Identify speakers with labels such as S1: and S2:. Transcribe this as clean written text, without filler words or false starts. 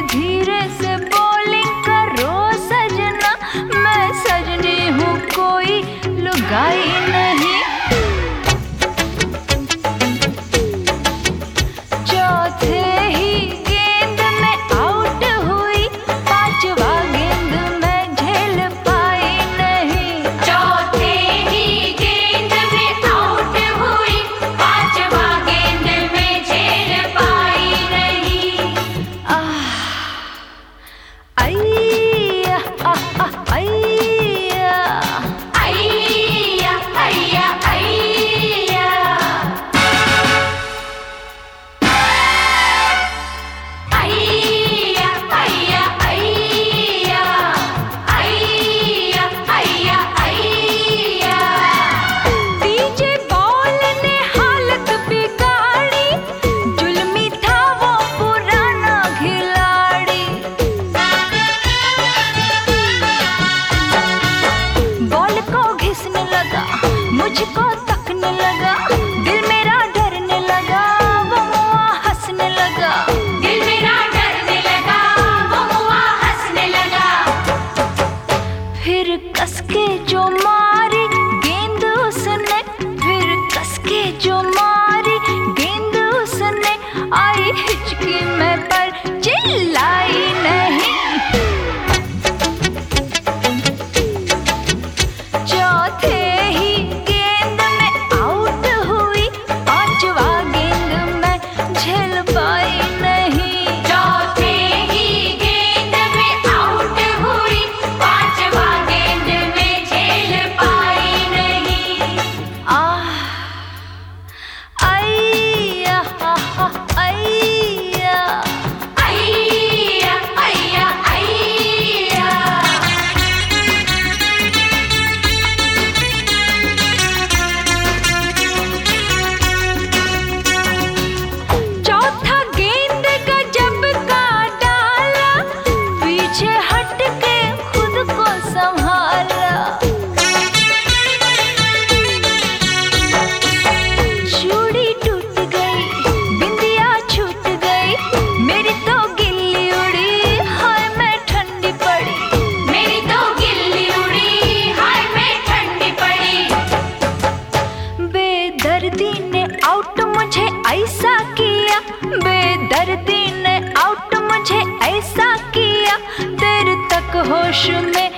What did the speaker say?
S1: धीरे से बॉलिंग करो सजना, मैं सजनी हूँ कोई लुगाई नहीं। चौथे ही गेंद में आउट हुई, पांचवा गेंद में झेल पाई नहीं।
S2: चौथे ही गेंद में आउट हुई, पांचवा गेंद में झेल पाई नहीं।
S1: अय्या अय्या
S2: अय्या अय्या अय्या अय्या अय्या अय्या अय्या अय्या अय्या।
S1: तीजे बॉल ने हालत बिगाड़ी, जुल्मी था वो पुराना खिलाड़ी। बॉल को घिसने लगा, मुझको तकने लगा, दिल मेरा डरने लगा, वो मुआ हंसने लगा।
S2: दिल मेरा डरने लगा, वो हुआ हंसने लगा।
S1: फिर कसके जो मारी गेंद उसने, फिर कसके जो मारी गेंद उसने, आई हिचकी में पर चिल्लाई नहीं। चौथे ही गेंद में आउट हुई, पांचवा गेंद में झेल पाई नहीं।
S2: चौथे ही गेंद में आउट हुई, पांचवा गेंद में झेल पाई नहीं।
S1: अय्या अय्या
S2: अय्या अय्या अय्या।
S1: चौथा गेंद गजब का डाला, पीछे हट के खुद को संभाला। चूड़ी टूट गई, बिंदिया छूट गई, मेरी तो गिल्ली उड़ी, हाय मैं ठंडी पड़ी।
S2: मेरी तो गिल्ली उड़ी, हाय मैं ठंडी पड़ी।
S1: बेदर्दी ने आउट मुझे ऐसा किया, बेदर्दी ने आउट मुझे ऐसा किया, देर तक होश में